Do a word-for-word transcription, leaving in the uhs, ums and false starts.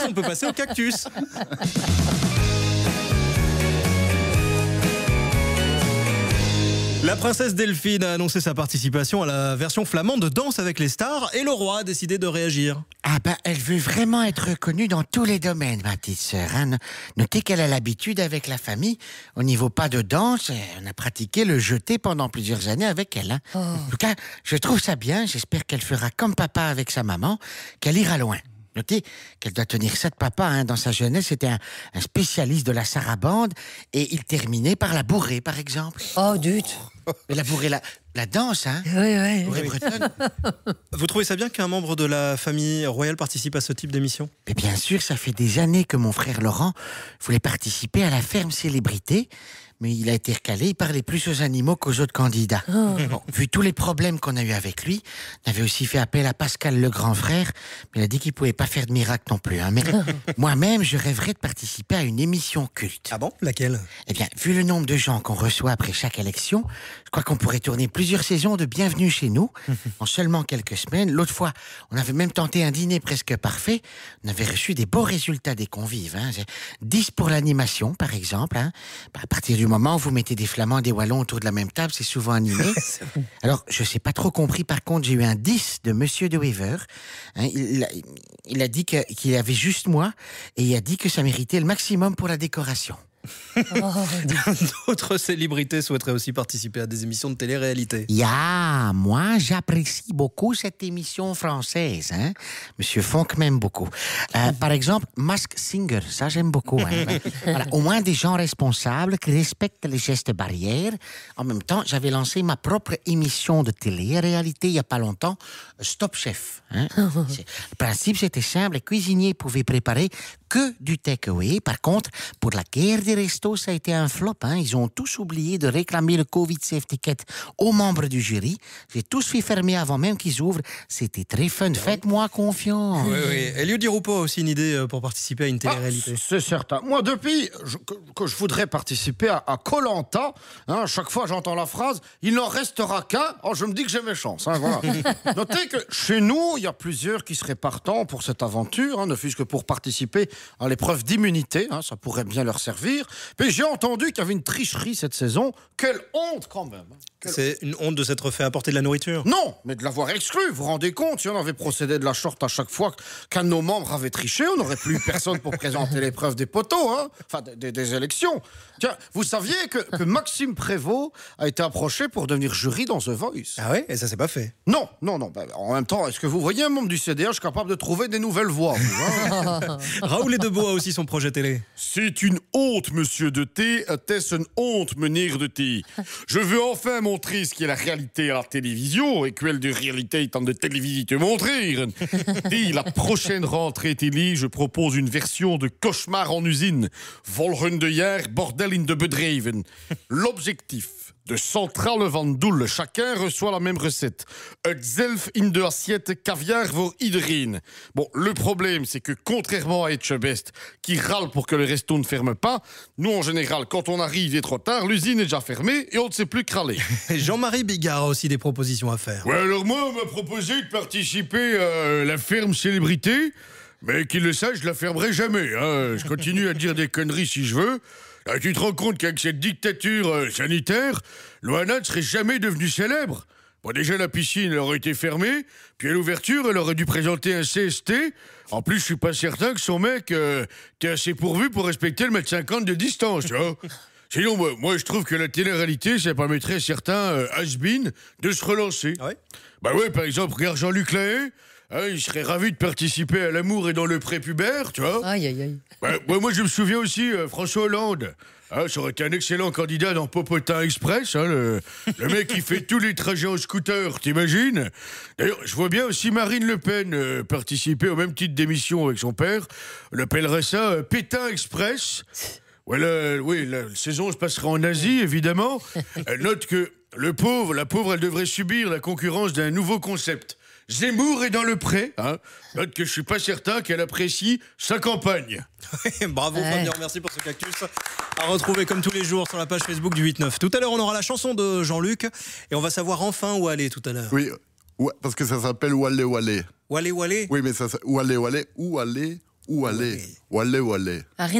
on peut passer au cactus. La princesse Delphine a annoncé sa participation à la version flamande de Danse avec les stars et le roi a décidé de réagir. Ah ben, elle veut vraiment être reconnue dans tous les domaines, ma petite sœur. Hein. Notez qu'elle a l'habitude avec la famille. Au niveau pas de danse, on a pratiqué le jeté pendant plusieurs années avec elle. Hein. Oh. En tout cas, je trouve ça bien. J'espère qu'elle fera comme papa avec sa maman, qu'elle ira loin. Notez qu'elle doit tenir ça de papa. Hein. Dans sa jeunesse, c'était un, un spécialiste de la sarabande et il terminait par la bourrée, par exemple. Oh, dut. Mais la bourrée, la, la danse, hein. Oui, oui. Bourrée oui. bretonne. Vous trouvez ça bien qu'un membre de la famille royale participe à ce type d'émission? Mais bien sûr, ça fait des années que mon frère Laurent voulait participer à la ferme célébrité. Mais il a été recalé, il parlait plus aux animaux qu'aux autres candidats. Oh. Bon, vu tous les problèmes qu'on a eu avec lui, on avait aussi fait appel à Pascal le grand frère, mais il a dit qu'il pouvait pas faire de miracle non plus. Hein. Mais moi-même, je rêverais de participer à une émission culte. Ah bon? Laquelle? Eh bien, vu le nombre de gens qu'on reçoit après chaque élection, je crois qu'on pourrait tourner plusieurs saisons de Bienvenue chez nous en seulement quelques semaines. L'autre fois, on avait même tenté un dîner presque parfait. On avait reçu des beaux résultats des convives. Hein. dix pour l'animation, par exemple. Hein. Bah, à partir du moment où vous mettez des Flamands, des Wallons autour de la même table, c'est souvent animé. Alors, je sais pas trop compris. Par contre, j'ai eu un dix de Monsieur de Wever. Hein, il, a, il a dit que, qu'il avait juste moi et il a dit que ça méritait le maximum pour la décoration. Oh, d'autres célébrités souhaiteraient aussi participer à des émissions de télé-réalité. Yeah, moi, j'apprécie beaucoup cette émission française. Hein? Monsieur Fonck m'aime beaucoup. Euh, par exemple, Mask Singer, ça j'aime beaucoup. Hein? Voilà, au moins des gens responsables qui respectent les gestes barrières. En même temps, j'avais lancé ma propre émission de télé-réalité il n'y a pas longtemps, Stop Chef. Hein? Le principe, c'était simple. Les cuisiniers pouvaient préparer que du takeaway. Par contre, pour la guerre des restos, ça a été un flop. Hein. Ils ont tous oublié de réclamer le Covid Safety Kit aux membres du jury. J'ai tous fait fermer avant même qu'ils ouvrent. C'était très fun. Faites-moi confiance. Oui, oui. Elio Di Rupo a aussi une idée pour participer à une télé-réalité. Ah, c'est certain. Moi, depuis je, que, que je voudrais participer à Koh Lanta, hein, chaque fois j'entends la phrase « il n'en restera qu'un », oh, je me dis que j'ai mes chances. Hein, voilà. Notez que chez nous, il y a plusieurs qui seraient partants pour cette aventure, hein, ne fût-ce que pour participer à l'épreuve d'immunité, hein, ça pourrait bien leur servir. Mais j'ai entendu qu'il y avait une tricherie cette saison. Quelle honte quand même. Quelle... C'est une honte de s'être fait apporter de la nourriture? Non, mais de l'avoir exclu. Vous vous rendez compte, si on avait procédé de la sorte à chaque fois qu'un de nos membres avait triché, on n'aurait plus personne pour présenter l'épreuve des poteaux, hein, enfin des, des élections. Tiens, vous saviez que, que Maxime Prévost a été approché pour devenir jury dans The Voice? Ah ouais? Et ça s'est pas fait? Non, non, non. Ben, en même temps, est-ce que vous voyez un membre du C D H capable de trouver des nouvelles voix, vous, hein? Raoul Edebo a aussi son projet télé. C'est une honte, monsieur de T. Est-ce une honte, menir de T? Je veux enfin montrer ce qui est la réalité à la télévision, et quelle de réalité étant de télévision te montrer. Dès la prochaine rentrée télé, je propose une version de Cauchemar en usine. Volrun de hier, bordel in de bedrijven. L'objectif de Centrale van Doel, chacun reçoit la même recette. Hetzelf in de assiette, caviar voor iedereen. Bon, le problème, c'est que contrairement à Etchebest, qui râle pour que le resto ne ferme pas, nous, en général, quand on arrive, il est trop tard, l'usine est déjà fermée et on ne sait plus craler. Jean-Marie Bigard a aussi des propositions à faire. Ouais, alors moi, on m'a proposé de participer à la ferme célébrité, mais qu'il le sache, je la fermerai jamais. Hein. Je continue à dire des conneries si je veux. Là, tu te rends compte qu'avec cette dictature euh, sanitaire, Loana ne serait jamais devenue célèbre. Bon, déjà, la piscine, elle aurait été fermée, puis à l'ouverture, elle aurait dû présenter un C S T. En plus, je suis pas certain que son mec euh, t'est assez pourvu pour respecter le mètre cinquante de distance, tu vois. Sinon, moi, moi, je trouve que la télé-réalité, ça permettrait à certains euh, has-been de se relancer. Ah ouais? Bah ouais, par exemple, regarde Jean-Luc Lahaye. Hein, il serait ravi de participer à L'amour et dans le prépubère, tu vois. Aïe, aïe, aïe. Bah, ouais, moi, je me souviens aussi, euh, François Hollande. Hein, ça aurait été un excellent candidat dans Popotin Express. Hein, le, le mec qui fait tous les trajets en scooter, t'imagines? D'ailleurs, je vois bien aussi Marine Le Pen euh, participer au même titre d'émission avec son père. On appellerait ça euh, Pétain Express. Ouais, la, oui, la, la saison se passera en Asie, évidemment. Elle note que le pauvre, la pauvre, elle devrait subir la concurrence d'un nouveau concept. Zemmour est dans le pré, hein. Note que je suis pas certain qu'elle apprécie sa campagne. Bravo, Ouais. Fabien, merci pour ce cactus. À retrouver comme tous les jours sur la page Facebook du huit neuf. Tout à l'heure, on aura la chanson de Jean-Luc et on va savoir enfin où aller tout à l'heure. Oui, ouais, parce que ça s'appelle Wallé Wallé. Où aller, où aller? Oui, mais ça, ça- Wallé Wallé, où aller, Où aller? Où aller, où aller? Ah,